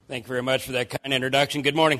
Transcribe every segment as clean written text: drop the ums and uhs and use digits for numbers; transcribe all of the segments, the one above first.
Thank you very much for that kind introduction. Good morning.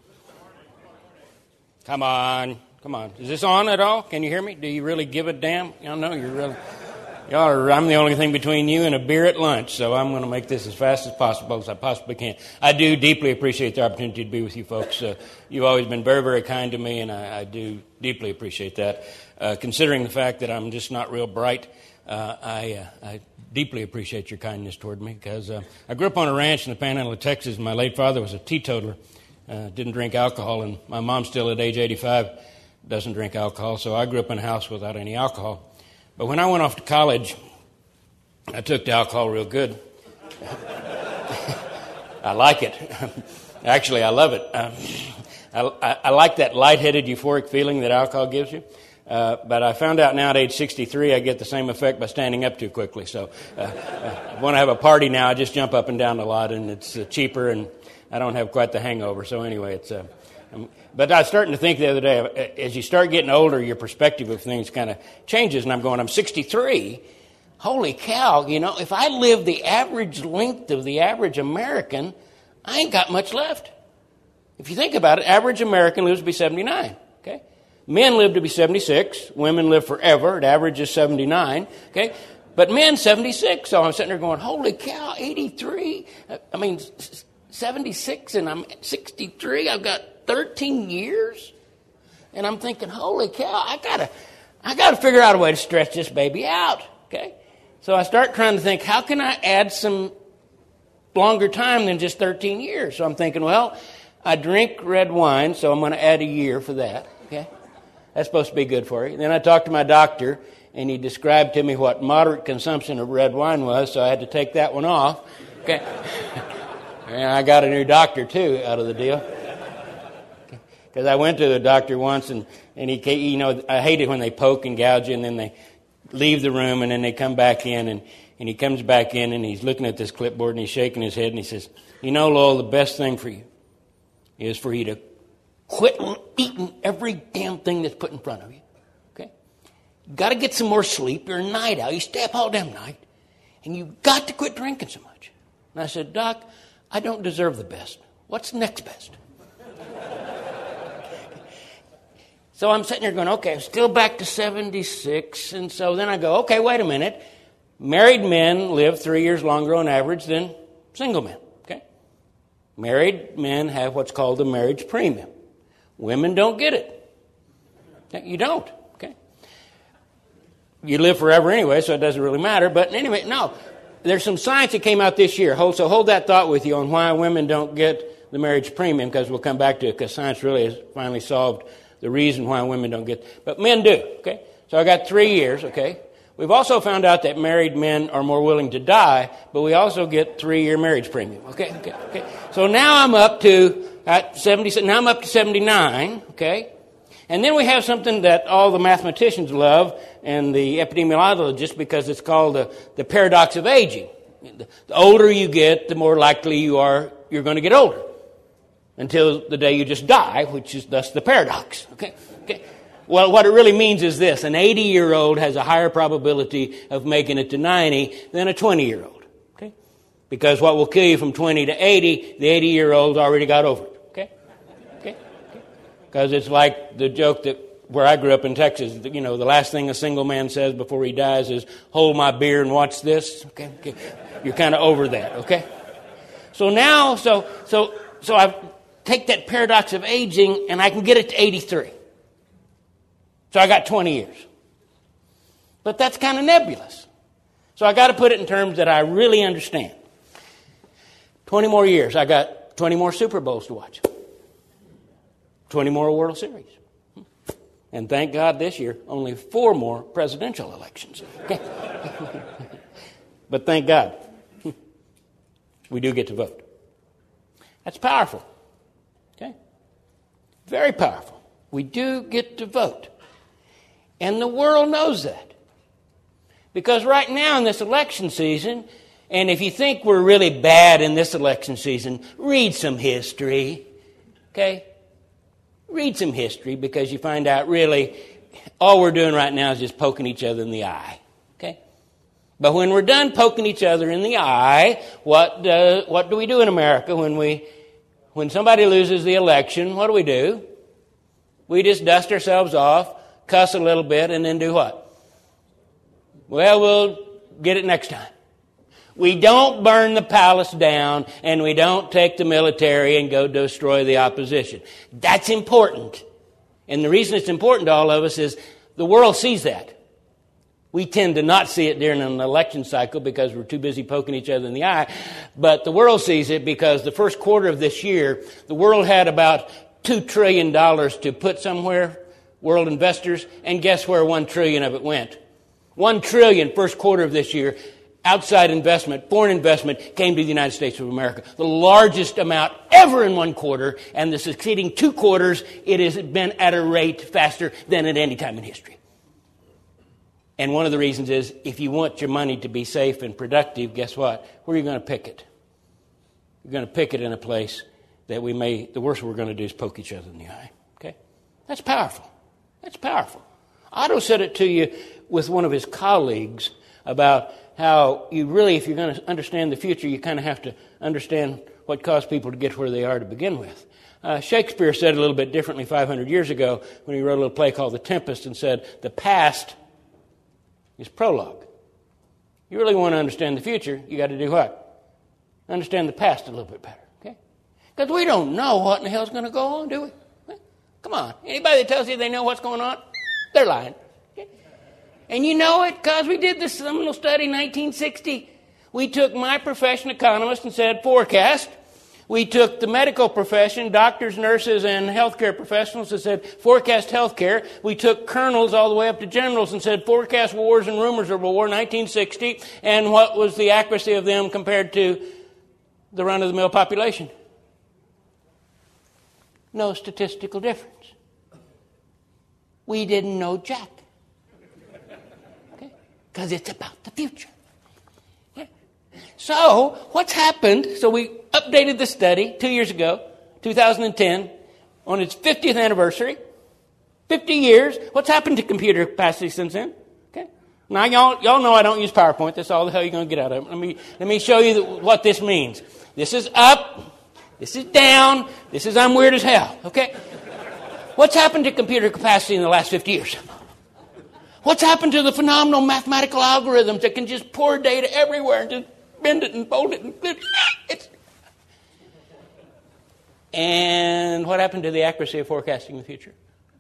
Come on. Is this on at all? Can you hear me? Do you really give a damn? Y'all know you're really... I'm the only thing between you and a beer at lunch, so I'm going to make this as fast as possible as I possibly can. I do deeply appreciate the opportunity to be with you folks. You've always been very, very kind to me, and I do deeply appreciate that. Considering the fact that I'm just not real bright, I deeply appreciate your kindness toward me, because I grew up on a ranch in the Panhandle of Texas. My late father was a teetotaler, didn't drink alcohol, and my mom still at age 85 doesn't drink alcohol, so I grew up in a house without any alcohol. But when I went off to college, I took to alcohol real good. I like it. Actually, I love it. I like that lightheaded, euphoric feeling that alcohol gives you. But I found out now at age 63, I get the same effect by standing up too quickly. So when I have a party now, I just jump up and down a lot, and it's cheaper, and I don't have quite the hangover. So anyway, it's... But I was starting to think the other day, as you start getting older, your perspective of things kind of changes. And I'm 63. Holy cow, if I live the average length of the average American, I ain't got much left. If you think about it, average American lives to be 79, okay? Men live to be 76. Women live forever. It averages 79, okay? But men, 76. So I'm sitting there going, holy cow, 83. 76 and I'm 63. I've got 13 years. And I'm thinking, holy cow, I gotta figure out a way to stretch this baby out, okay? So I start trying to think, how can I add some longer time than just 13 years? So I'm thinking, well, I drink red wine, so I'm going to add a year for that, okay? That's supposed to be good for you. Then I talked to my doctor, and he described to me what moderate consumption of red wine was, so I had to take that one off, okay? And I got a new doctor, too, out of the deal. Because I went to the doctor once, and he, I hate it when they poke and gouge you, and then they leave the room, and then they come back in, and he comes back in, and he's looking at this clipboard, and he's shaking his head, and he says, Lowell, the best thing for you is for you to quit eating every damn thing that's put in front of you, okay? You got to get some more sleep. You're a night owl. You stay up all damn night, and you got to quit drinking so much. And I said, Doc, I don't deserve the best. What's the next best? So I'm sitting there going, okay, I'm still back to 76. And so then I go, okay, wait a minute. Married men live 3 years longer on average than single men, okay? Married men have what's called a marriage premium. Women don't get it. You don't, okay? You live forever anyway, so it doesn't really matter. But anyway, no. There's some science that came out this year. So hold that thought with you on why women don't get the marriage premium, because we'll come back to it, because science really has finally solved the reason why women don't get, but men do, okay? So I got 3 years, okay? We've also found out that married men are more willing to die, but we also get 3-year marriage premium, okay? So now I'm up to 79, okay? And then we have something that all the mathematicians love and the epidemiologists, because it's called the paradox of aging. The older you get, the more likely you're going to get older, until the day you just die, which is thus the paradox. Okay. Well, what it really means is this: an 80-year-old has a higher probability of making it to 90 than a 20-year-old. Okay, because what will kill you from 20 to 80, the 80-year-old already got over it. Okay. Because it's like the joke that where I grew up in Texas. The last thing a single man says before he dies is, "Hold my beer and watch this." Okay. You're kind of over that. Okay. So now, so I've take that paradox of aging, and I can get it to 83. So I got 20 years. But that's kind of nebulous. So I got to put it in terms that I really understand. 20 more years. I got 20 more Super Bowls to watch. 20 more World Series. And thank God this year, only 4 more presidential elections. Okay? But thank God, we do get to vote. That's powerful. Okay? Very powerful. We do get to vote. And the world knows that. Because right now in this election season, and if you think we're really bad in this election season, read some history. Okay? Read some history, because you find out really all we're doing right now is just poking each other in the eye. Okay? But when we're done poking each other in the eye, what do we do in America when somebody loses the election? What do? We just dust ourselves off, cuss a little bit, and then do what? Well, we'll get it next time. We don't burn the palace down, and we don't take the military and go destroy the opposition. That's important. And the reason it's important to all of us is the world sees that. We tend to not see it during an election cycle because we're too busy poking each other in the eye. But the world sees it because the first quarter of this year, the world had about $2 trillion to put somewhere, world investors, and guess where $1 trillion of it went? $1 trillion first quarter of this year, outside investment, foreign investment, came to the United States of America. The largest amount ever in one quarter, and the succeeding 2 quarters, it has been at a rate faster than at any time in history. And one of the reasons is, if you want your money to be safe and productive, guess what? Where are you going to pick it? You're going to pick it in a place that the worst we're going to do is poke each other in the eye. Okay? That's powerful. That's powerful. Otto said it to you with one of his colleagues about how you really, if you're going to understand the future, you kind of have to understand what caused people to get where they are to begin with. Shakespeare said it a little bit differently 500 years ago when he wrote a little play called The Tempest and said, the past is prologue. You really want to understand the future, you got to do what? Understand the past a little bit better, okay? Because we don't know what in the hell's going to go on, do we? Come on. Anybody that tells you they know what's going on, they're lying. Okay? And you know it because we did this seminal study in 1960. We took my profession, economist, and said forecast. We took the medical profession, doctors, nurses, and healthcare professionals, and said forecast healthcare. We took colonels all the way up to generals and said forecast wars and rumors of war, 1960, and what was the accuracy of them compared to the run-of-the-mill population? No statistical difference. We didn't know jack. Okay? Because it's about the future. So, what's happened? So we updated the study 2 years ago, 2010, on its 50th anniversary. 50 years. What's happened to computer capacity since then? Okay. Now, y'all know I don't use PowerPoint. That's all the hell you're going to get out of it. Let me show you what this means. This is up. This is down. This is I'm weird as hell. Okay. What's happened to computer capacity in the last 50 years? What's happened to the phenomenal mathematical algorithms that can just pour data everywhere and just bend it and fold it and and what happened to the accuracy of forecasting the future?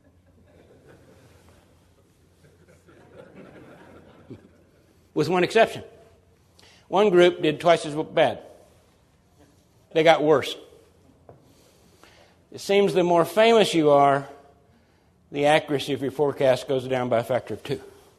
With one exception. One group did twice as bad. They got worse. It seems the more famous you are, the accuracy of your forecast goes down by a factor of 2.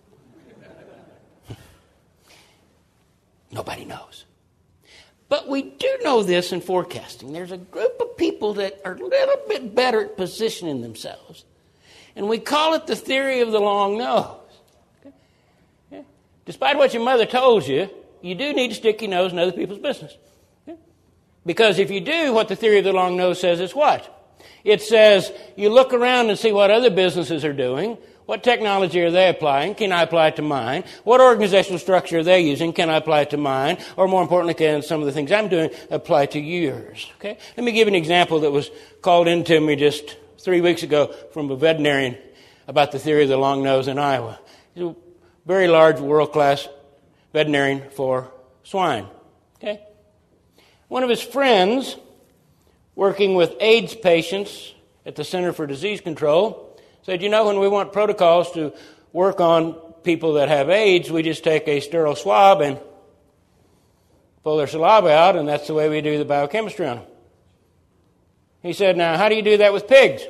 Nobody knows. But we do know this in forecasting. There's a group of people that are a little bit better at positioning themselves. And we call it the theory of the long nose. Okay? Yeah. Despite what your mother told you, you do need to stick your nose in other people's business. Okay? Because if you do, what the theory of the long nose says is what? It says you look around and see what other businesses are doing. What technology are they applying? Can I apply it to mine? What organizational structure are they using? Can I apply it to mine? Or more importantly, can some of the things I'm doing apply to yours? Okay? Let me give you an example that was called into me just 3 weeks ago from a veterinarian about the theory of the long nose in Iowa. He's a very large, world-class veterinarian for swine. Okay? One of his friends, working with AIDS patients at the Center for Disease Control, said, when we want protocols to work on people that have AIDS, we just take a sterile swab and pull their saliva out, and that's the way we do the biochemistry on them. He said, now, how do you do that with pigs?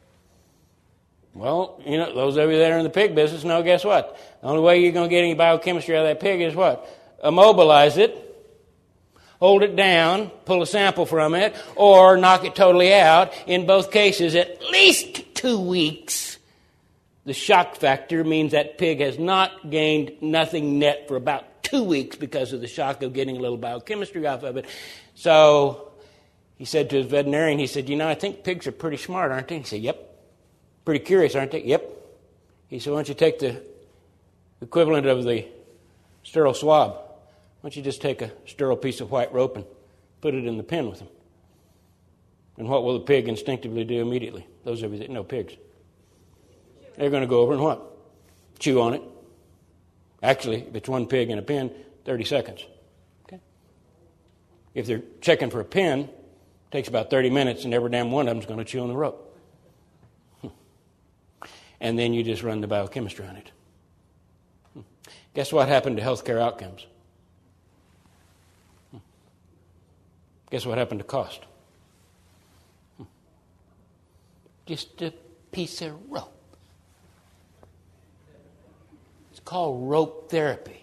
Well, those of you that are in the pig business know, guess what? The only way you're going to get any biochemistry out of that pig is what? Immobilize it, hold it down, pull a sample from it, or knock it totally out. In both cases, at least 2 weeks. The shock factor means that pig has not gained nothing net for about 2 weeks because of the shock of getting a little biochemistry off of it. So he said to his veterinarian, he said, I think pigs are pretty smart, aren't they? He said, yep. Pretty curious, aren't they? Yep. He said, why don't you take the equivalent of the Sterile swab. Why don't you just take a sterile piece of white rope and put it in the pen with them? And what will the pig instinctively do immediately? Those of you that know pigs. They're going to go over and what? Chew on it. Actually, if it's one pig in a pen, 30 seconds. Okay? If they're checking for a pen, it takes about 30 minutes, and every damn one of them is going to chew on the rope. And then you just run the biochemistry on it. Guess what happened to healthcare outcomes? Guess what happened to cost? Just a piece of rope. It's called rope therapy.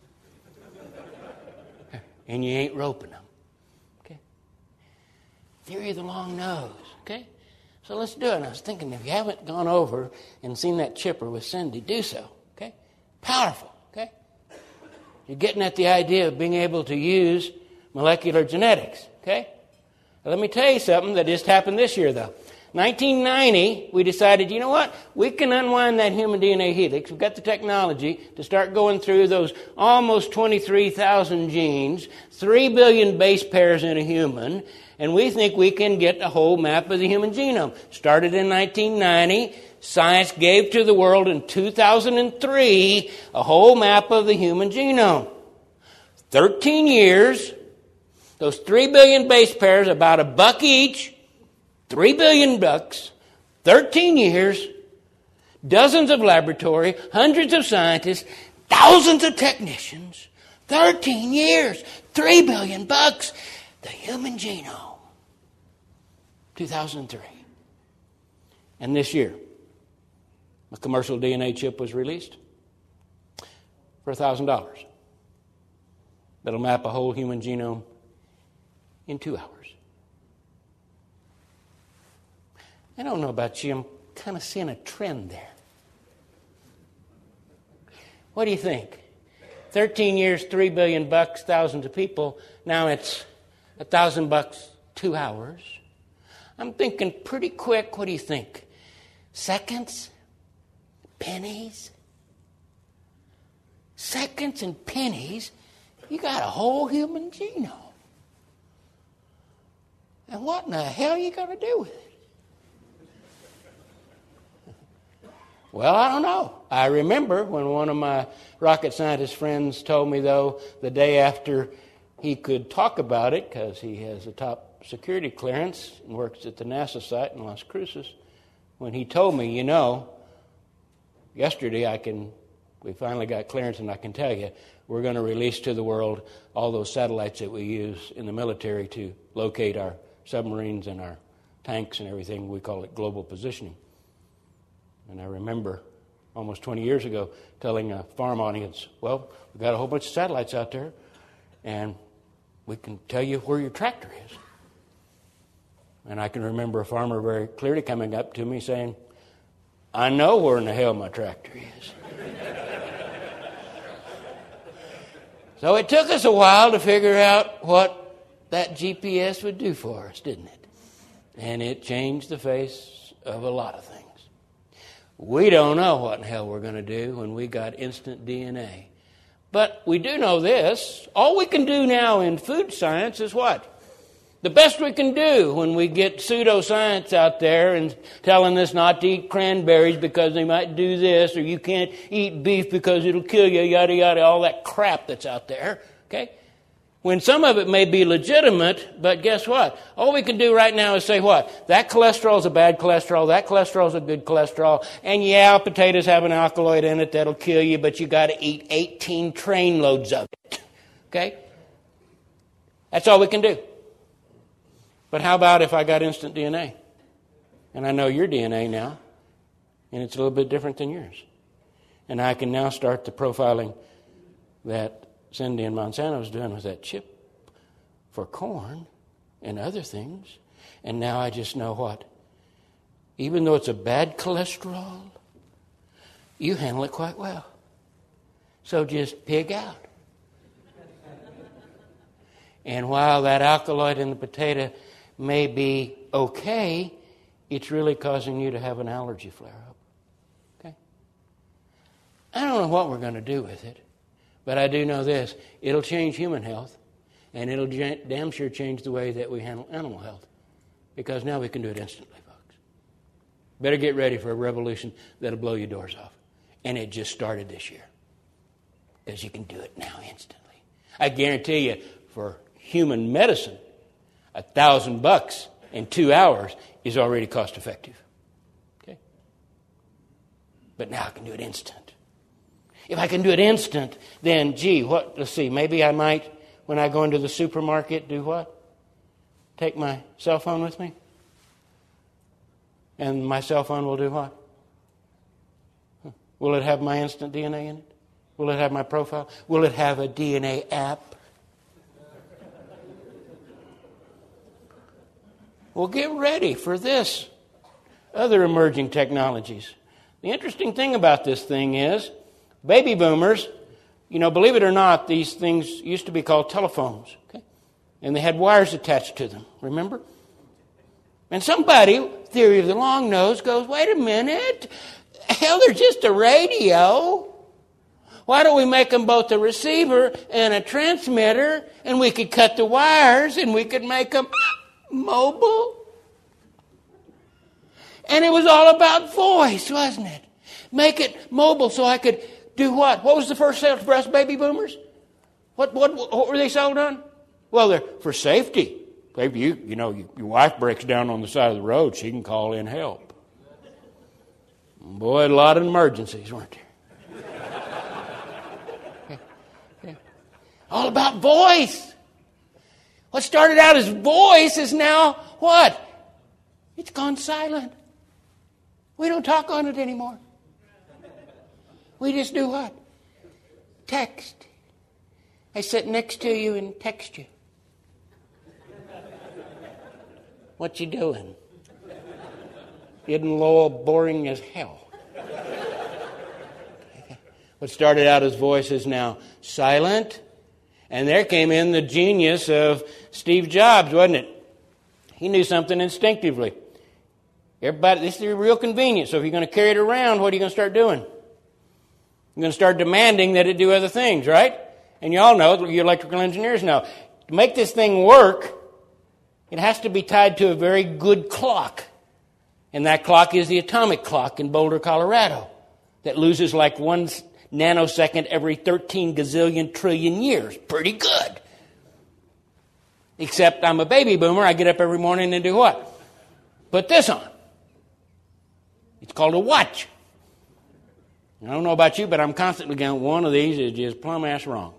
And you ain't roping them. Okay? Theory of the long nose. Okay? So let's do it. And I was thinking, if you haven't gone over and seen that chipper with Cindy, do so. Okay? Powerful. Okay? You're getting at the idea of being able to use molecular genetics. Okay? Now, let me tell you something that just happened this year, though. 1990, we decided, you know what? We can unwind that human DNA helix. We've got the technology to start going through those almost 23,000 genes, 3 billion base pairs in a human, and we think we can get a whole map of the human genome. Started in 1990. Science gave to the world in 2003 a whole map of the human genome. 13 years, those 3 billion base pairs, about $1 each, $3 billion, 13 years, dozens of laboratory, hundreds of scientists, thousands of technicians, 13 years, $3 billion, the human genome. 2003. And this year, a commercial DNA chip was released for $1,000. That'll map a whole human genome in 2 hours. I don't know about you, I'm kind of seeing a trend there. What do you think? 13 years, $3 billion, thousands of people. Now it's $1,000, 2 hours. I'm thinking pretty quick. What do you think? Seconds? Pennies? Seconds and pennies? You got a whole human genome. And what in the hell are you going to do with it? Well, I don't know. I remember when one of my rocket scientist friends told me, though, the day after he could talk about it, because he has a top security clearance and works at the NASA site in Las Cruces, when he told me, you know, yesterday we finally got clearance, and I can tell you, we're going to release to the world all those satellites that we use in the military to locate our submarines and our tanks and everything. We call it global positioning. And I remember almost 20 years ago telling a farm audience, well, we've got a whole bunch of satellites out there, and we can tell you where your tractor is. And I can remember a farmer very clearly coming up to me saying, I know where in the hell my tractor is. So it took us a while to figure out what that GPS would do for us, didn't it? And it changed the face of a lot of things. We don't know what in hell we're going to do when we got instant DNA. But we do know this. All we can do now in food science is what? The best we can do when we get pseudoscience out there and telling us not to eat cranberries because they might do this, or you can't eat beef because it'll kill you, yada, yada, all that crap that's out there, okay? When some of it may be legitimate, but guess what? All we can do right now is say what? That cholesterol is a bad cholesterol, that cholesterol is a good cholesterol, and yeah, potatoes have an alkaloid in it that'll kill you, but you got to eat 18 train loads of it, okay? That's all we can do. But how about if I got instant DNA? And I know your DNA now, and it's a little bit different than yours. And I can now start the profiling that Cindy and Monsanto is doing with that chip for corn and other things. And now I just know what? Even though it's a bad cholesterol, you handle it quite well. So just pig out. And while that alkaloid in the potato may be okay, it's really causing you to have an allergy flare-up. Okay? I don't know what we're going to do with it, But I do know this. It'll change human health, and it'll damn sure change the way that we handle animal health. Because now we can do it instantly, folks. Better get ready for a revolution that'll blow your doors off. And it just started this year. Because you can do it now instantly. I guarantee you, for human medicine, $1,000 in 2 hours is already cost effective. Okay? But now I can do it instant. If I can do it instant, then let's see, maybe I might, when I go into the supermarket, do what? Take my cell phone with me? And my cell phone will do what? Will it have my instant DNA in it? Will it have my profile? Will it have a DNA app? Well, get ready for this. Other emerging technologies. The interesting thing about this thing is, baby boomers, believe it or not, these things used to be called telephones. Okay? And they had wires attached to them, remember? And somebody, theory of the long nose, goes, wait a minute, hell, they're just a radio. Why don't we make them both a receiver and a transmitter, and we could cut the wires, and we could make them mobile? And it was all about voice, wasn't it? Make it mobile so I could do what? What was the first sales for us baby boomers? What were they sold on? Well, they're for safety. Maybe your wife breaks down on the side of the road, she can call in help. Boy, a lot of emergencies, weren't there? Yeah. All about voice. What started out as voice is now what? It's gone silent. We don't talk on it anymore. We just do what? Text. I sit next to you and text you. What you doing? Isn't Lowell boring as hell? What started out as voice is now silent. And there came in the genius of Steve Jobs, wasn't it? He knew something instinctively. Everybody, this is real convenient. So if you're going to carry it around, what are you going to start doing? You're going to start demanding that it do other things, right? And you all know, you electrical engineers know, to make this thing work, it has to be tied to a very good clock. And that clock is the atomic clock in Boulder, Colorado, that loses like 1 nanosecond every 13 gazillion trillion years. Pretty good. Except I'm a baby boomer. I get up every morning and do what? Put this on. It's called a watch. I don't know about you, but I'm constantly going, one of these is just plumb ass wrong.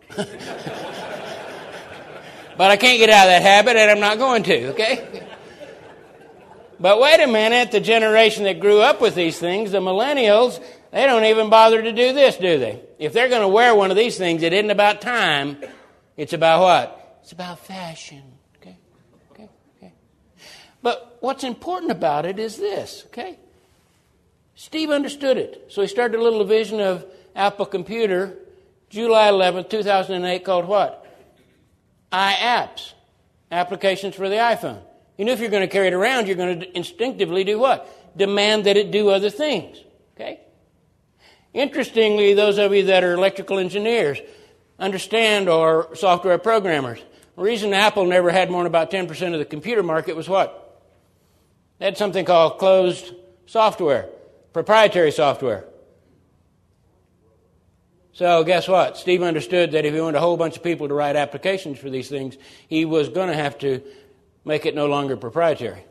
But I can't get out of that habit, and I'm not going to, okay? But wait a minute, the generation that grew up with these things, the millennials, they don't even bother to do this, do they? If they're going to wear one of these things, it isn't about time. It's about what? It's about fashion, okay? But what's important about it is this, okay? Steve understood it. So he started a little division of Apple Computer, July 11th, 2008, called what? iApps, applications for the iPhone. You know, if you're going to carry it around, you're going to instinctively do what? Demand that it do other things, okay? Interestingly, those of you that are electrical engineers understand, or software programmers, the reason Apple never had more than about 10% of the computer market was what? They had something called closed software, proprietary software. So guess what? Steve understood that if he wanted a whole bunch of people to write applications for these things, he was going to have to make it no longer proprietary.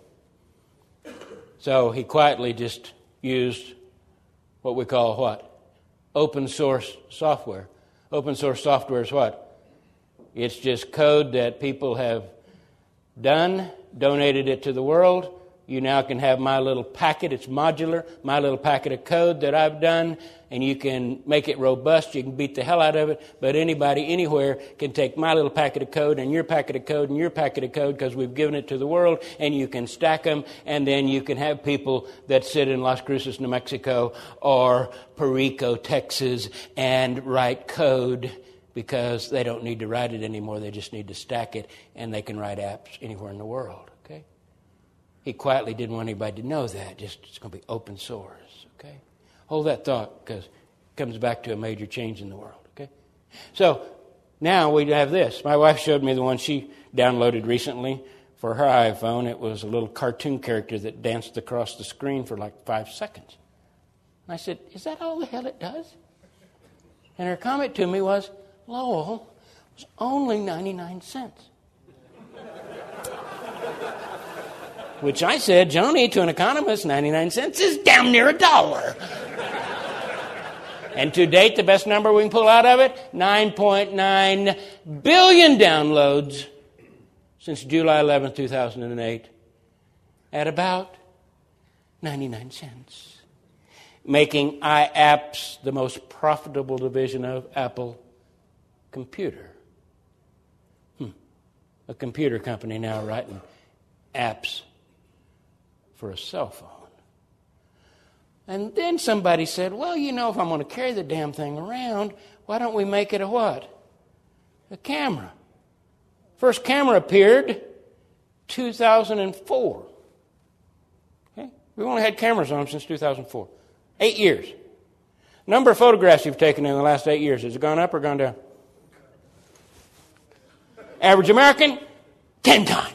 So he quietly just used what we call what? Open source software. Open source software is what? It's just code that people have done, donated it to the world. You now can have my little packet. It's modular, my little packet of code that I've done, and you can make it robust. You can beat the hell out of it, but anybody, anywhere can take my little packet of code and your packet of code and your packet of code because we've given it to the world, and you can stack them, and then you can have people that sit in Las Cruces, New Mexico, or Perico, Texas, and write code because they don't need to write it anymore. They just need to stack it, and they can write apps anywhere in the world. He quietly didn't want anybody to know that. Just it's going to be open source, okay? Hold that thought because it comes back to a major change in the world, okay? So now we have this. My wife showed me the one she downloaded recently for her iPhone. It was a little cartoon character that danced across the screen for like 5 seconds. And I said, is that all the hell it does? And her comment to me was, Lowell, it was only 99 cents. Which I said, Joni, to an economist, 99 cents is damn near $1. And to date, the best number we can pull out of it, 9.9 billion downloads since July 11, 2008, at about 99 cents, making iApps the most profitable division of Apple Computer. A computer company now writing apps for a cell phone. And then somebody said, well, you know, if I'm going to carry the damn thing around, why don't we make it a what? A camera. First camera appeared 2004. Okay? We've only had cameras on them since 2004. 8 years. Number of photographs you've taken in the last 8 years, has it gone up or gone down? Average American, 10 times.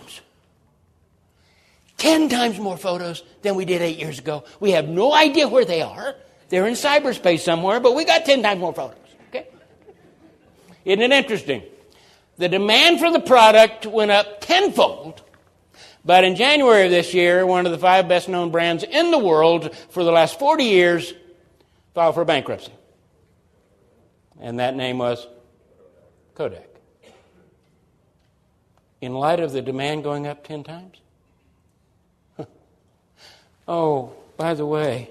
10 times more photos than we did 8 years ago. We have no idea where they are. They're in cyberspace somewhere, but we got 10 times more photos. Okay? Isn't it interesting? The demand for the product went up tenfold, but in January of this year, one of the 5 best-known brands in the world for the last 40 years filed for bankruptcy. And that name was Kodak. In light of the demand going up 10 times? Oh, by the way,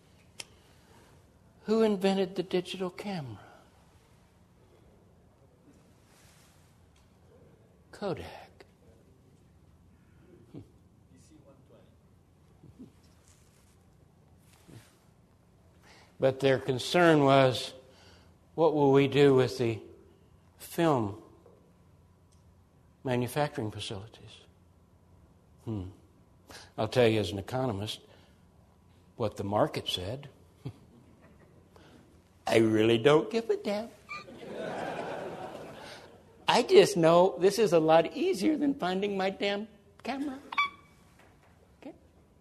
who invented the digital camera? Kodak. But their concern was, what will we do with the film manufacturing facilities? I'll tell you as an economist what the market said. I really don't give a damn. I just know this is a lot easier than finding my damn camera. Okay?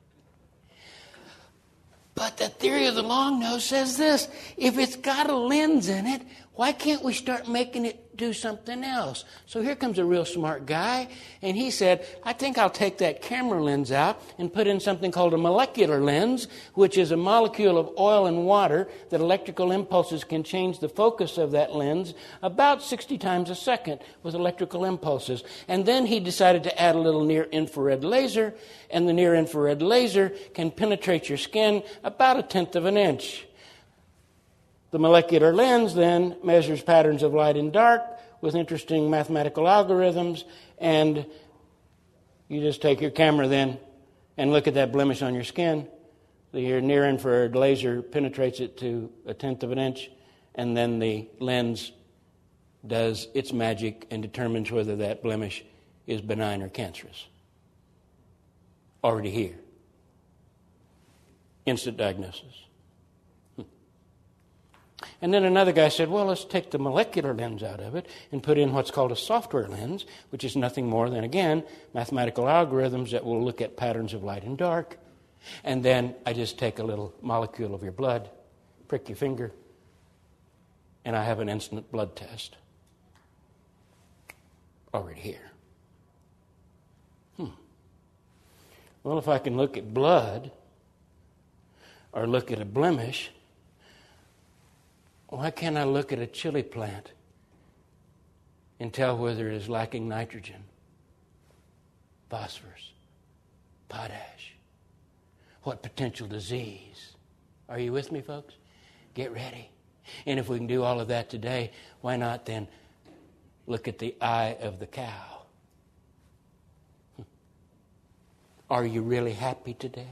But the theory of the long nose says this. If it's got a lens in it, why can't we start making it do something else? So here comes a real smart guy, and he said, I think I'll take that camera lens out and put in something called a molecular lens, which is a molecule of oil and water that electrical impulses can change the focus of that lens about 60 times a second with electrical impulses. And then he decided to add a little near-infrared laser, and the near-infrared laser can penetrate your skin about 1/10 of an inch. The molecular lens then measures patterns of light and dark with interesting mathematical algorithms, and you just take your camera then and look at that blemish on your skin. Your near-infrared laser penetrates it to 1/10 of an inch, and then the lens does its magic and determines whether that blemish is benign or cancerous. Already here. Instant diagnosis. And then another guy said, well, let's take the molecular lens out of it and put in what's called a software lens, which is nothing more than, again, mathematical algorithms that will look at patterns of light and dark. And then I just take a little molecule of your blood, prick your finger, and I have an instant blood test. Already here. Well, if I can look at blood or look at a blemish, why can't I look at a chili plant and tell whether it is lacking nitrogen, phosphorus, potash, what potential disease? Are you with me, folks? Get ready. And if we can do all of that today, why not then look at the eye of the cow? Are you really happy today?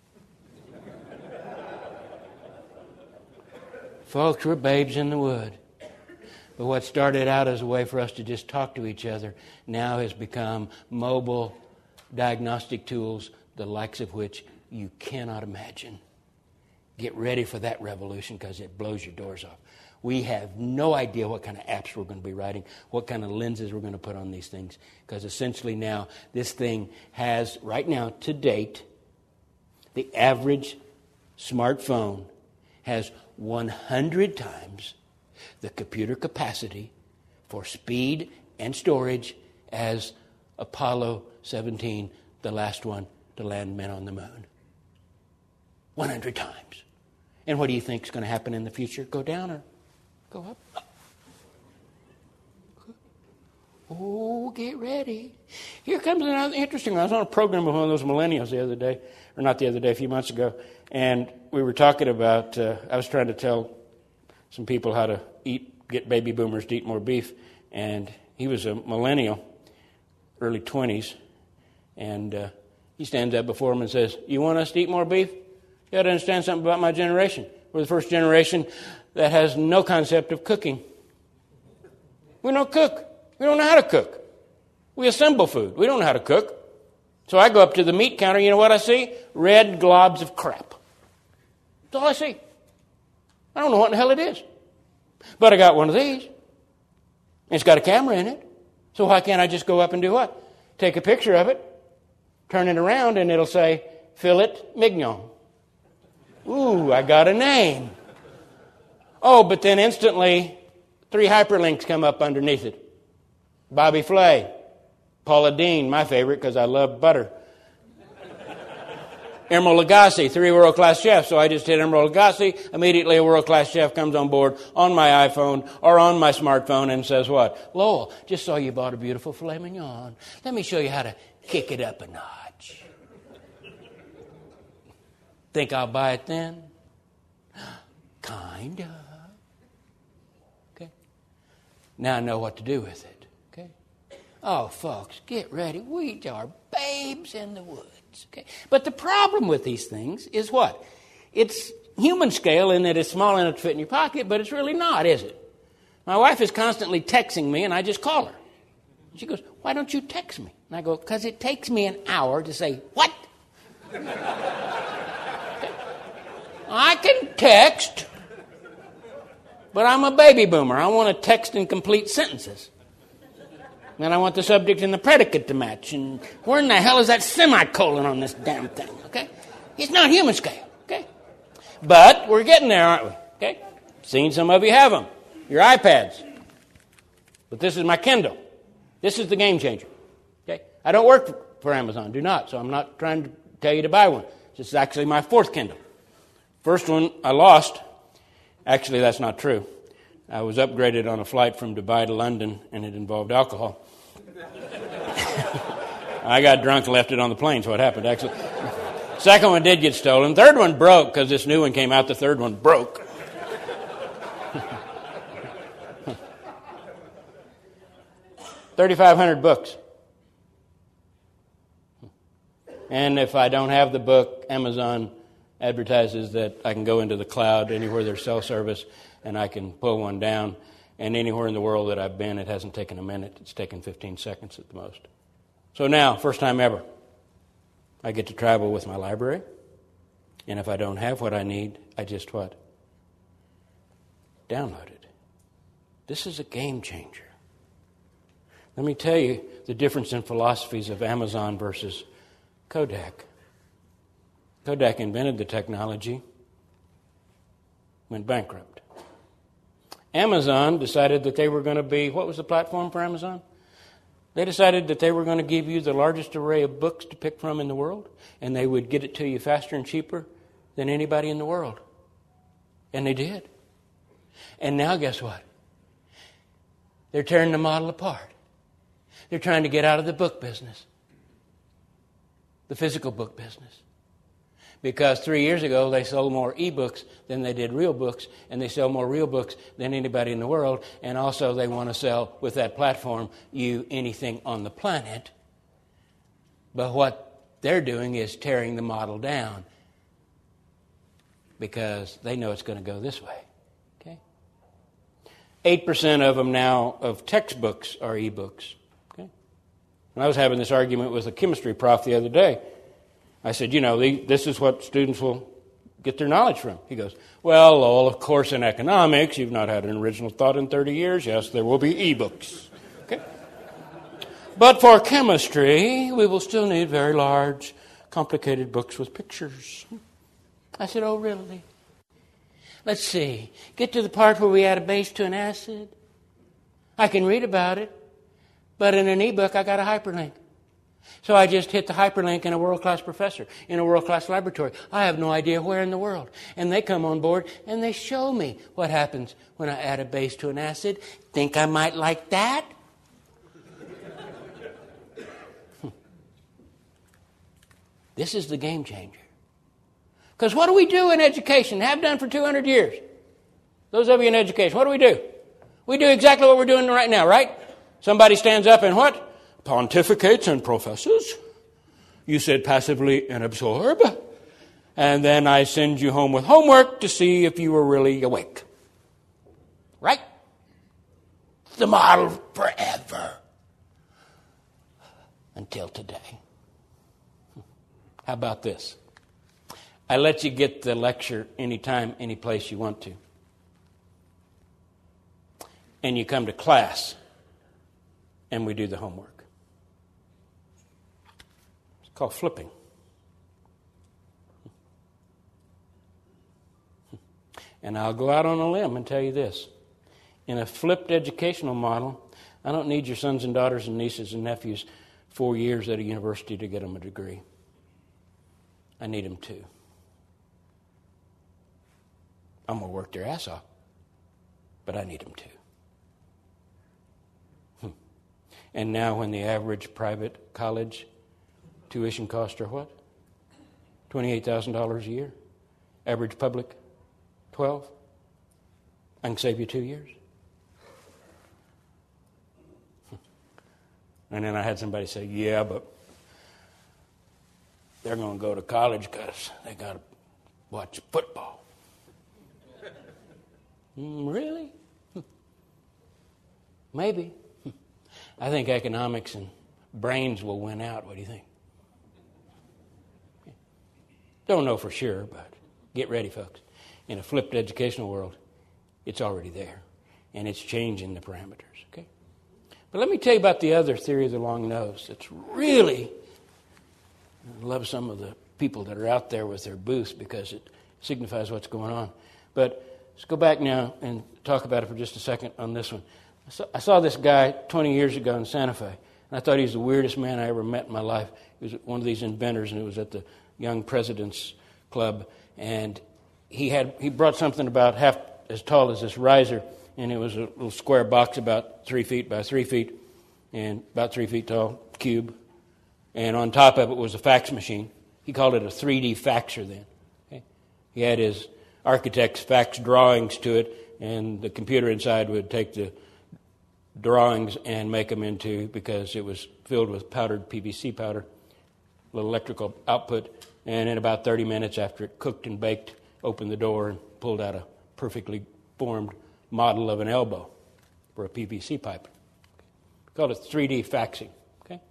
Folks, we're babes in the wood. But what started out as a way for us to just talk to each other now has become mobile diagnostic tools, the likes of which you cannot imagine. Get ready for that revolution because it blows your doors off. We have no idea what kind of apps we're going to be writing, what kind of lenses we're going to put on these things. Because essentially now, this thing has, right now, to date, the average smartphone has 100 times the computer capacity for speed and storage as Apollo 17, the last one to land men on the moon. 100 times. And what do you think is going to happen in the future? Go down or go up? Oh, get ready. Here comes another interesting one. I was on a program with one of those millennials the other day, or not the other day, a few months ago, and we were talking about, I was trying to tell some people how to get baby boomers to eat more beef, and he was a millennial, early 20s, and he stands up before him and says, "You want us to eat more beef? You got to understand something about my generation. We're the first generation that has no concept of cooking. We don't cook. We don't know how to cook. We assemble food. We don't know how to cook. So I go up to the meat counter, you know what I see? Red globs of crap. That's all I see. I don't know what in the hell it is. But I got one of these. And it's got a camera in it. So why can't I just go up and do what? Take a picture of it, turn it around, and it'll say, Filet Mignon. Ooh, I got a name. Oh, but then instantly, 3 hyperlinks come up underneath it. Bobby Flay, Paula Deen, my favorite because I love butter. Emeril Lagasse, 3 world-class chefs. So I just hit Emeril Lagasse. Immediately a world-class chef comes on board on my iPhone or on my smartphone and says what? Lowell, just saw you bought a beautiful filet mignon. Let me show you how to kick it up a notch. Think I'll buy it then? Kind of. Okay. Now I know what to do with it. Oh, folks, get ready. We are babes in the woods. Okay? But the problem with these things is what? It's human scale in that it's small enough to fit in your pocket, but it's really not, is it? My wife is constantly texting me, and I just call her. She goes, why don't you text me? And I go, because it takes me an hour to say, what? I can text, but I'm a baby boomer. I want to text in complete sentences. And I want the subject and the predicate to match. And where in the hell is that semicolon on this damn thing? Okay? It's not human scale. Okay? But we're getting there, aren't we? Okay? Seen some of you have them. Your iPads. But this is my Kindle. This is the game changer. Okay? I don't work for Amazon. Do not. So I'm not trying to tell you to buy one. This is actually my 4th Kindle. First one I lost. Actually, that's not true. I was upgraded on a flight from Dubai to London, and it involved alcohol. I got drunk and left it on the plane, so it happened, actually. Second one did get stolen. Third one broke, because this new one came out. The third one broke. 3,500 books. And if I don't have the book, Amazon advertises that I can go into the cloud anywhere there's cell service, and I can pull one down. And anywhere in the world that I've been, it hasn't taken a minute. It's taken 15 seconds at the most. So now, first time ever, I get to travel with my library. And if I don't have what I need, I just what? Download it. This is a game changer. Let me tell you the difference in philosophies of Amazon versus Kodak. Kodak invented the technology, went bankrupt. Amazon decided that they were going to be, what was the platform for Amazon? They decided that they were going to give you the largest array of books to pick from in the world, and they would get it to you faster and cheaper than anybody in the world. And they did. And now guess what? They're tearing the model apart. They're trying to get out of the book business, the physical book business. Because 3 years ago, they sold more e-books than they did real books, and they sell more real books than anybody in the world. And also, they want to sell, with that platform, you anything on the planet. But what they're doing is tearing the model down because they know it's going to go this way. Okay? 8% of them now, of textbooks, are e-books. Okay? And I was having this argument with a chemistry prof the other day. I said, this is what students will get their knowledge from? He goes, well, of course, in economics, you've not had an original thought in 30 years. Yes, there will be e-books. Okay? But for chemistry, we will still need very large, complicated books with pictures. I said, oh, really? Let's see. Get to the part where we add a base to an acid. I can read about it, but in an e-book, I got a hyperlink. So I just hit the hyperlink in a world-class professor, in a world-class laboratory. I have no idea where in the world. And they come on board and they show me what happens when I add a base to an acid. Think I might like that? This is the game changer. Because what do we do in education? Have done for 200 years. Those of you in education, what do? We do exactly what we're doing right now, right? Somebody stands up and what? Pontificates and professes. You said passively and absorb. And then I send you home with homework to see if you were really awake. Right? The model forever. Until today. How about this? I let you get the lecture anytime, any place you want to. And you come to class and we do the homework. It's called flipping. And I'll go out on a limb and tell you this. In a flipped educational model, I don't need your sons and daughters and nieces and nephews 4 years at a university to get them a degree. I need them 2. I'm going to work their ass off, but I need them 2. And now when the average private college tuition costs are what? $28,000 a year. Average public, 12. I can save you 2 years. And then I had somebody say, yeah, but they're going to go to college because they got to watch football. Really? Maybe. I think economics and brains will win out. What do you think? Don't know for sure, but get ready, folks. In a flipped educational world, it's already there, and it's changing the parameters, okay? But let me tell you about the other theory of the long nose. It's really, I love some of the people that are out there with their booths because it signifies what's going on. But let's go back now and talk about it for just a second on this one. I saw this guy 20 years ago in Santa Fe, and I thought he was the weirdest man I ever met in my life. He was one of these inventors, and it was at the Young President's Club, and he brought something about half as tall as this riser, and it was a little square box about 3 feet by 3 feet, and about 3 feet tall, cube, and on top of it was a fax machine. He called it a 3D faxer then. Okay? He had his architect's fax drawings to it, and the computer inside would take the drawings and make them into, because it was filled with powdered PVC powder, little electrical output, and in about 30 minutes after it cooked and baked, opened the door and pulled out a perfectly formed model of an elbow for a PVC pipe. We called it 3D faxing. Okay?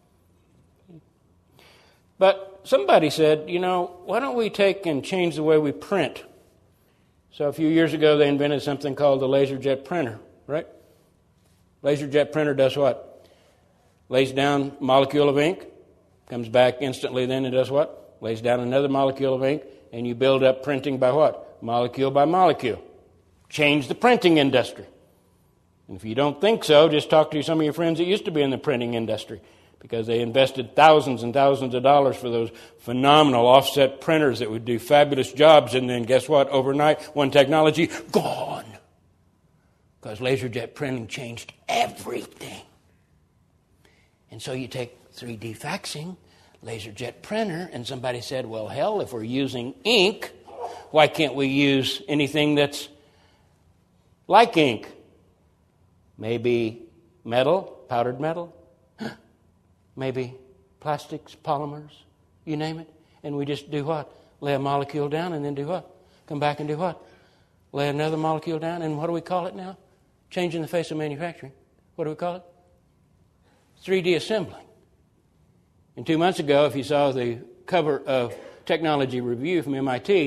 But somebody said, why don't we take and change the way we print? So a few years ago, they invented something called the LaserJet printer, right? LaserJet printer does what? Lays down a molecule of ink, comes back instantly then and does what? Lays down another molecule of ink, and you build up printing by what? Molecule by molecule. Change the printing industry. And if you don't think so, just talk to some of your friends that used to be in the printing industry, because they invested thousands and thousands of dollars for those phenomenal offset printers that would do fabulous jobs, and then guess what? Overnight, one technology, gone. Because LaserJet printing changed everything. And so you take 3D faxing, LaserJet printer, and somebody said, well, hell, if we're using ink, why can't we use anything that's like ink? Maybe metal, powdered metal, maybe plastics, polymers, you name it. And we just do what? Lay a molecule down and then do what? Come back and do what? Lay another molecule down, and what do we call it now? Changing the face of manufacturing. What do we call it? 3D assembling. And 2 months ago, if you saw the cover of Technology Review from MIT,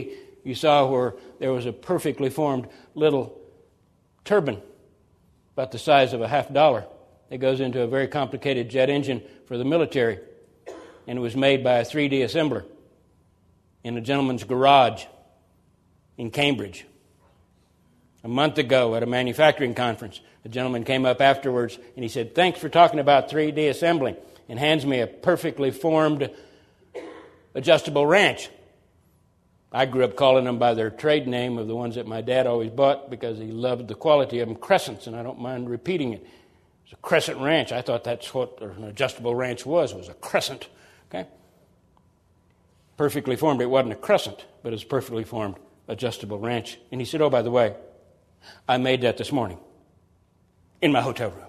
you saw where there was a perfectly formed little turbine about the size of a $50. It goes into a very complicated jet engine for the military, and it was made by a 3D assembler in a gentleman's garage in Cambridge. A month ago at a manufacturing conference, a gentleman came up afterwards and he said, "Thanks for talking about 3D assembling," and hands me a perfectly formed adjustable wrench. I grew up calling them by their trade name of the ones that my dad always bought because he loved the quality of them, crescents, and I don't mind repeating it. It was a crescent wrench. I thought that's what an adjustable wrench was a crescent. Okay? Perfectly formed. It wasn't a crescent, but it was a perfectly formed adjustable wrench. And he said, "Oh, by the way, I made that this morning in my hotel room."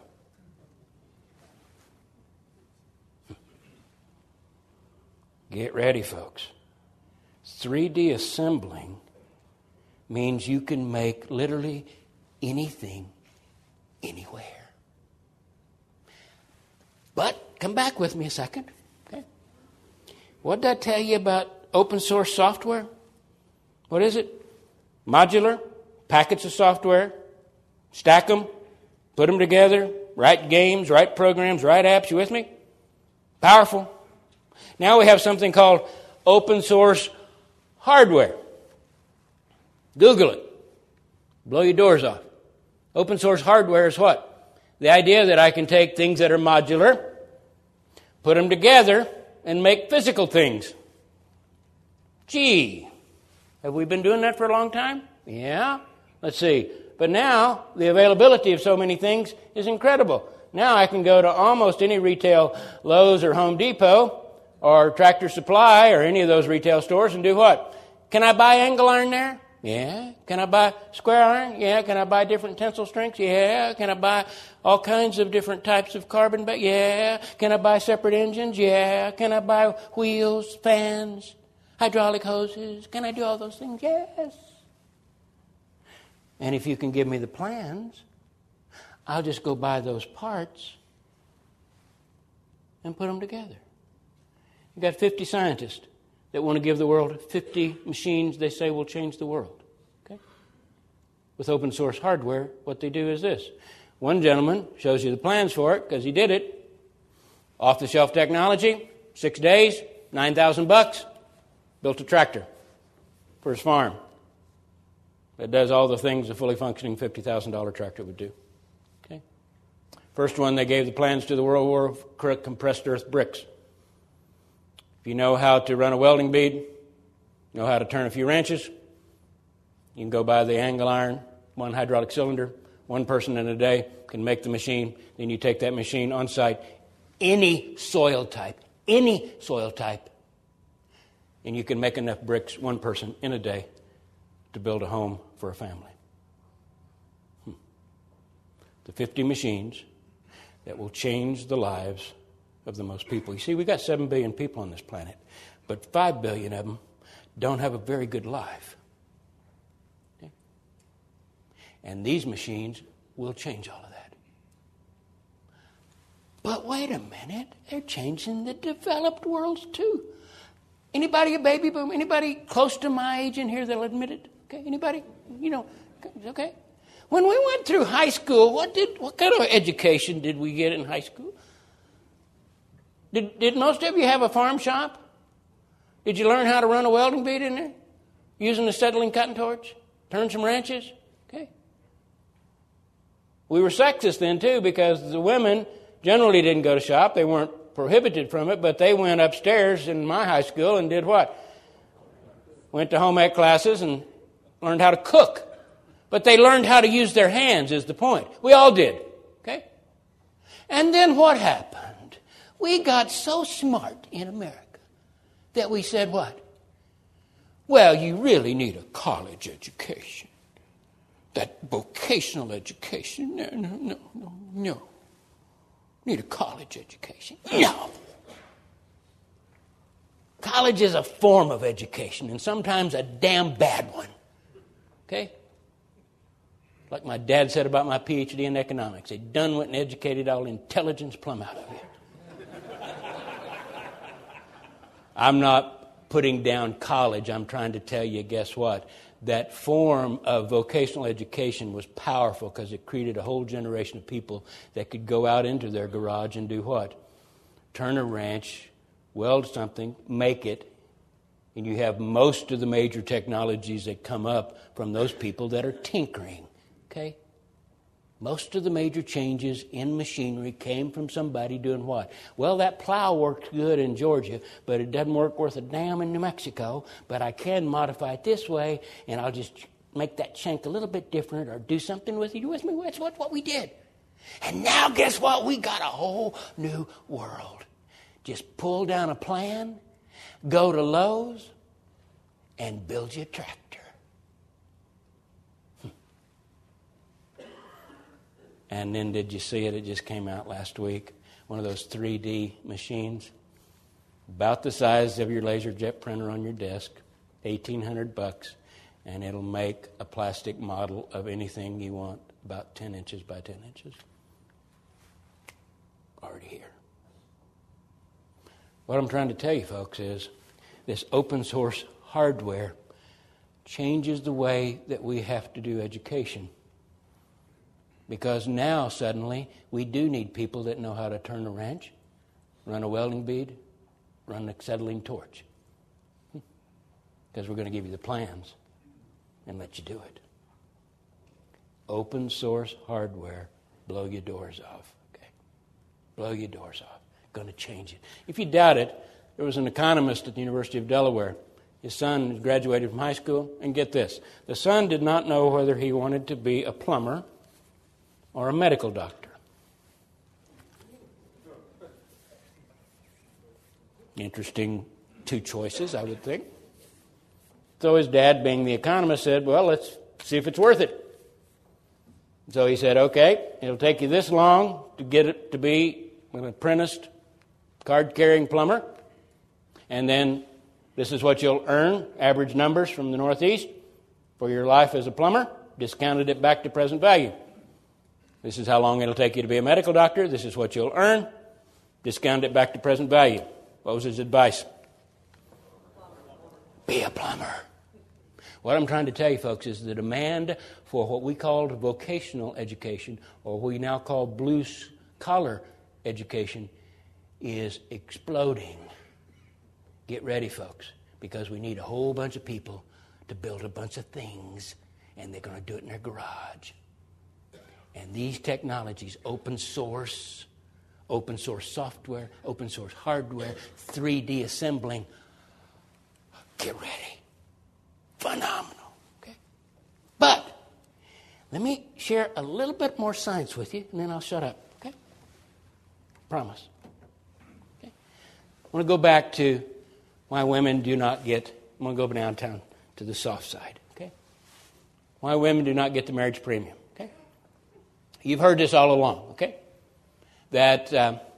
Get ready, folks. 3D assembling means you can make literally anything, anywhere. But come back with me a second. Okay? What did I tell you about open source software? What is it? Modular, packets of software, stack them, put them together, write games, write programs, write apps. You with me? Powerful. Now we have something called open source hardware. Google it. Blow your doors off. Open source hardware is what? The idea that I can take things that are modular, put them together, and make physical things. Gee, have we been doing that for a long time? Yeah. Let's see. But now, the availability of so many things is incredible. Now I can go to almost any retail Lowe's or Home Depot or Tractor Supply or any of those retail stores and do what? Can I buy angle iron there? Yeah. Can I buy square iron? Yeah. Can I buy different tensile strengths? Yeah. Can I buy all kinds of different types of carbon? Yeah. Can I buy separate engines? Yeah. Can I buy wheels, fans, hydraulic hoses? Can I do all those things? Yes. And if you can give me the plans, I'll just go buy those parts and put them together. You've got 50 scientists that want to give the world 50 machines they say will change the world. Okay? With open source hardware, what they do is this. One gentleman shows you the plans for it because he did it. Off-the-shelf technology, 6 days, $9,000, built a tractor for his farm. It does all the things a fully functioning $50,000 tractor would do. Okay? First one, they gave the plans to the World War of compressed earth bricks. If you know how to run a welding bead, know how to turn a few wrenches, you can go buy the angle iron, one hydraulic cylinder. One person in a day can make the machine. Then you take that machine on site, any soil type, and you can make enough bricks, one person in a day, to build a home for a family. The 50 machines that will change the lives of the most people. You see, we've got 7 billion people on this planet, but 5 billion of them don't have a very good life. Okay? And these machines will change all of that. But wait a minute, they're changing the developed worlds too. Anybody a baby boom? Anybody close to my age in here that'll admit it? Okay, anybody? You know, okay. When we went through high school, what kind of education did we get in high school? Did most of you have a farm shop? Did you learn how to run a welding bead in there? Using a acetylene cutting torch? Turn some wrenches? Okay. We were sexist then too because the women generally didn't go to shop. They weren't prohibited from it, but they went upstairs in my high school and did what? Went to home ec classes and learned how to cook. But they learned how to use their hands is the point. We all did. Okay? And then what happened? We got so smart in America that we said what? Well, you really need a college education. That vocational education. No. Need a college education. No. College is a form of education, and sometimes a damn bad one. Okay? Like my dad said about my PhD in economics. They done went and educated all intelligence plumb out of you. I'm not putting down college, I'm trying to tell you, guess what? That form of vocational education was powerful because it created a whole generation of people that could go out into their garage and do what? Turn a wrench, weld something, make it, and you have most of the major technologies that come up from those people that are tinkering, okay? Most of the major changes in machinery came from somebody doing what? Well, that plow works good in Georgia, but it doesn't work worth a damn in New Mexico, but I can modify it this way, and I'll just make that shank a little bit different or do something with it. You with me? That's what we did. And now guess what? We got a whole new world. Just pull down a plan, go to Lowe's, and build you a tractor. And then did you see it? It just came out last week. One of those 3D machines, about the size of your LaserJet printer on your desk, $1,800, and it'll make a plastic model of anything you want, about 10 inches by 10 inches. Already here. What I'm trying to tell you, folks, is this open source hardware changes the way that we have to do education. Because now, suddenly, we do need people that know how to turn a wrench, run a welding bead, run an acetylene torch. Because we're going to give you the plans and let you do it. Open source hardware, blow your doors off. Okay? Blow your doors off. Going to change it. If you doubt it, there was an economist at the University of Delaware. His son graduated from high school, and get this. The son did not know whether he wanted to be a plumber or a medical doctor. Interesting two choices, I would think. So his dad, being the economist, said, well, let's see if it's worth it. So he said, okay, it'll take you this long to get it to be an apprenticed card-carrying plumber. And then this is what you'll earn, average numbers from the Northeast, for your life as a plumber, discounted it back to present value. This is how long it'll take you to be a medical doctor. This is what you'll earn. Discount it back to present value. What was his advice? Be a plumber. What I'm trying to tell you, folks, is the demand for what we called vocational education, or what we now call blue-collar education, is exploding. Get ready, folks, because we need a whole bunch of people to build a bunch of things, and they're going to do it in their garage. And these technologies, open source software, open source hardware, 3D assembling, get ready. Phenomenal. Okay? But let me share a little bit more science with you, and then I'll shut up. Okay? Promise. Okay? I want to go back to why women do not get, I'm going to go downtown to the soft side. Okay? Why women do not get the marriage premium. You've heard this all along, okay? That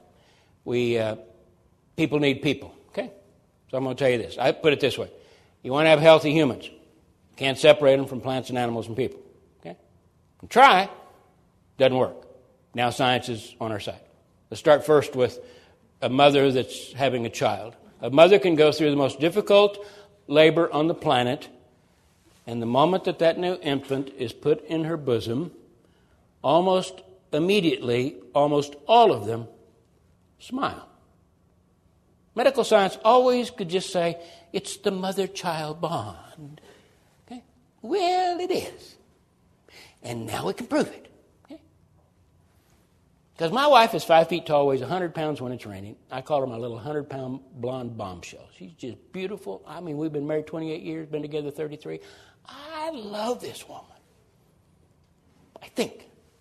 people need people, okay? So I'm going to tell you this. I put it this way. You want to have healthy humans. Can't separate them from plants and animals and people, okay? And try. Doesn't work. Now science is on our side. Let's start first with a mother that's having a child. A mother can go through the most difficult labor on the planet, and the moment that new infant is put in her bosom, almost immediately, almost all of them smile. Medical science always could just say, it's the mother-child bond. Okay? Well, it is. And now we can prove it. Okay? Because my wife is 5 feet tall, weighs 100 pounds when it's raining. I call her my little 100-pound blonde bombshell. She's just beautiful. I mean, we've been married 28 years, been together 33. I love this woman. I think.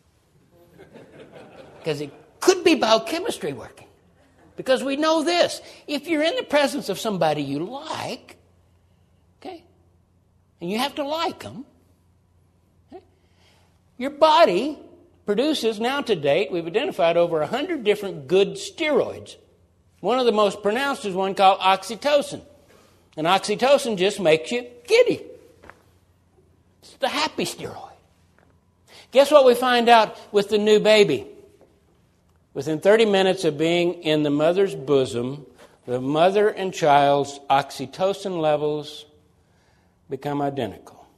Because it could be biochemistry working. Because we know this. If you're in the presence of somebody you like, okay, and you have to like them, okay, your body produces, now to date, we've identified over 100 different good steroids. One of the most pronounced is one called oxytocin. And oxytocin just makes you giddy. It's the happy steroid. Guess what we find out with the new baby? Within 30 minutes of being in the mother's bosom, the mother and child's oxytocin levels become identical.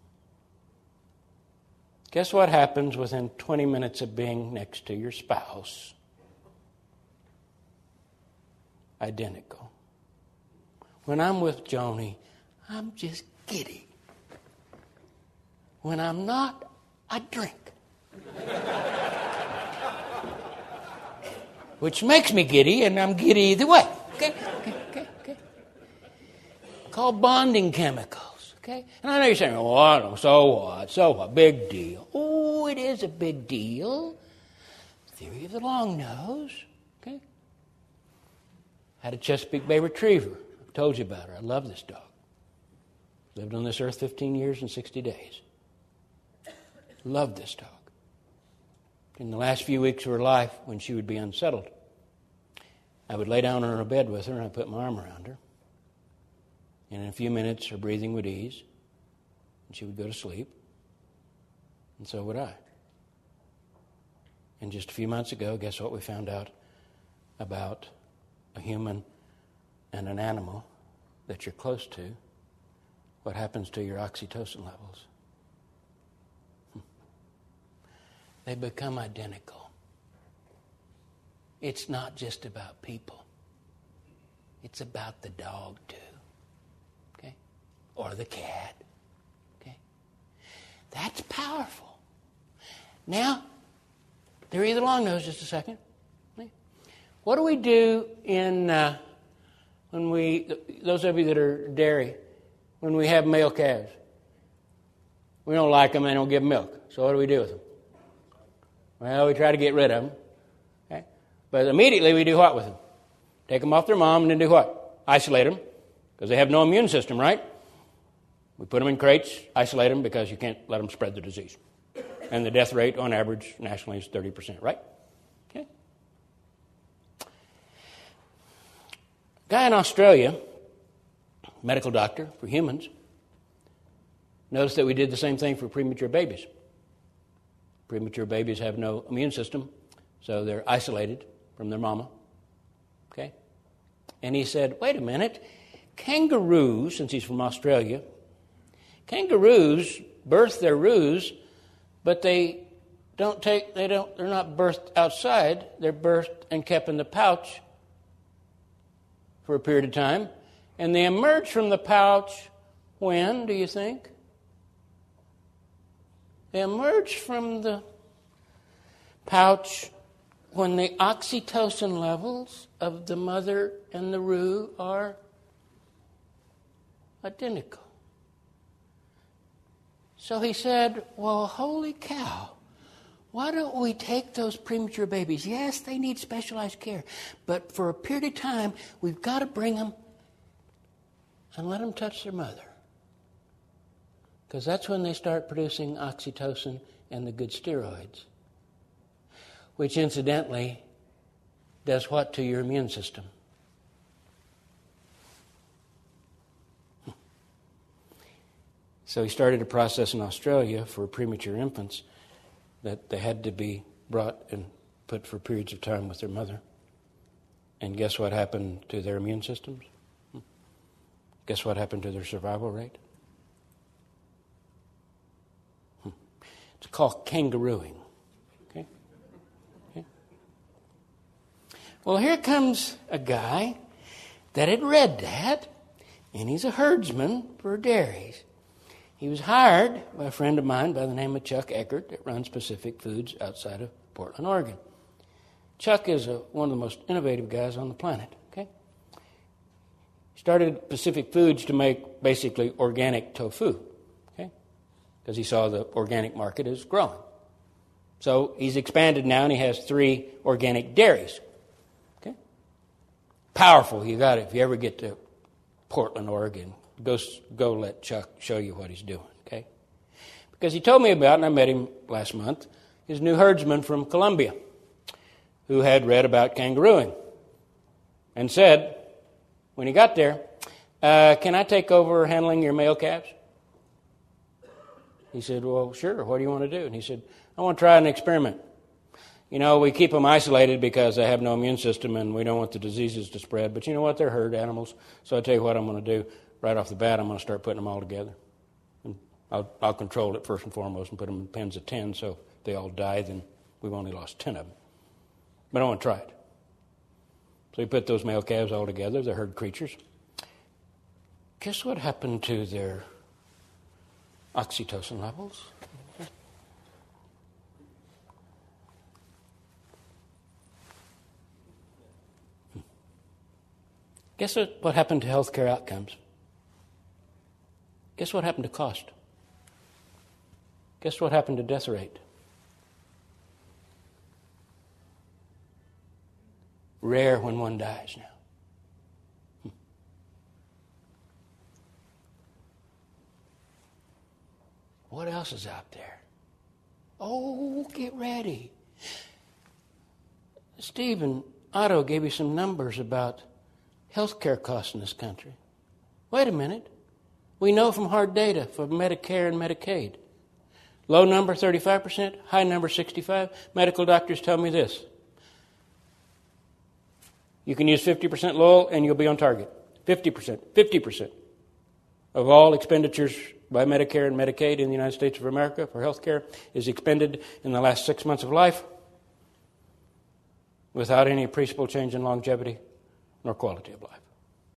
Guess what happens within 20 minutes of being next to your spouse? Identical. When I'm with Joni, I'm just giddy. When I'm not, I drink. Which makes me giddy, and I'm giddy either way. Okay? Called bonding chemicals. Okay? And I know you're saying, oh, I don't know, so what? So what? Big deal. Oh, it is a big deal. Theory of the long nose. Okay? Had a Chesapeake Bay Retriever. I've told you about her. I love this dog. Lived on this earth 15 years and 60 days. Loved this dog. In the last few weeks of her life, when she would be unsettled, I would lay down on her bed with her and I'd put my arm around her. And in a few minutes, her breathing would ease and she would go to sleep. And so would I. And just a few months ago, guess what we found out about a human and an animal that you're close to? What happens to your oxytocin levels? They become identical. It's not just about people. It's about the dog too. Okay? Or the cat. Okay? That's powerful. Now, theory of the long nose, just a second. What do we do in when we, those of you that are dairy, when we have male calves? We don't like them, they don't give milk. So what do we do with them? Well, we try to get rid of them. Okay? But immediately we do what with them? Take them off their mom and then do what? Isolate them, because they have no immune system, right? We put them in crates, isolate them, because you can't let them spread the disease. And the death rate on average nationally is 30%, right? Okay. Guy in Australia, medical doctor for humans, noticed that we did the same thing for premature babies. Premature babies have no immune system, so they're isolated from their mama. Okay? And he said, wait a minute, kangaroos, since he's from Australia, kangaroos birth their roos, but they're not birthed outside, they're birthed and kept in the pouch for a period of time, and they emerge from the pouch when, do you think? They emerge from the pouch when the oxytocin levels of the mother and the roo are identical. So he said, well, holy cow, why don't we take those premature babies? Yes, they need specialized care, but for a period of time, we've got to bring them and let them touch their mother. Because that's when they start producing oxytocin and the good steroids, which incidentally does what to your immune system? So he started a process in Australia for premature infants that they had to be brought and put for periods of time with their mother. And guess what happened to their immune systems? Guess what happened to their survival rate? It's called kangarooing. Okay? Well, here comes a guy that had read that, and he's a herdsman for dairies. He was hired by a friend of mine by the name of Chuck Eckert that runs Pacific Foods outside of Portland, Oregon. Chuck is one of the most innovative guys on the planet. Okay? He started Pacific Foods to make basically organic tofu. Because he saw the organic market is growing. So he's expanded now, and he has 3 organic dairies. Okay? Powerful. You got it. If you ever get to Portland, Oregon, go let Chuck show you what he's doing. Okay? Because he told me about, and I met him last month, his new herdsman from Colombia, who had read about kangarooing, and said, when he got there, can I take over handling your male calves? He said, well, sure, what do you want to do? And he said, I want to try an experiment. We keep them isolated because they have no immune system and we don't want the diseases to spread. But you know what? They're herd animals. So I'll tell you what I'm going to do. Right off the bat, I'm going to start putting them all together. And I'll control it first and foremost and put them in pens of 10. So if they all die, then we've only lost 10 of them. But I want to try it. So we put those male calves all together. They're herd creatures. Guess what happened to their oxytocin levels? Guess what happened to healthcare outcomes? Guess what happened to cost? Guess what happened to death rate? Rare when one dies now. What else is out there? Oh, get ready. Stephen Otto gave you some numbers about healthcare costs in this country. Wait a minute. We know from hard data for Medicare and Medicaid. Low number, 35%. High number, 65%. Medical doctors tell me this. You can use 50% Lowell and you'll be on target. 50% of all expenditures by Medicare and Medicaid in the United States of America for health care is expended in the last 6 months of life without any appreciable change in longevity nor quality of life.